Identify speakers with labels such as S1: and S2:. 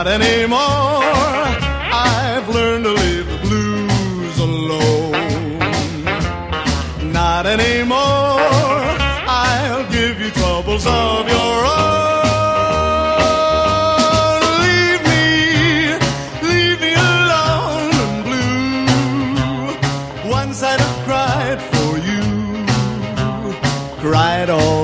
S1: not anymore. I've learned to leave the blues alone. Not anymore. I'll give you troubles of your own. Leave me alone and blue. Once I'd have cried for you, cried all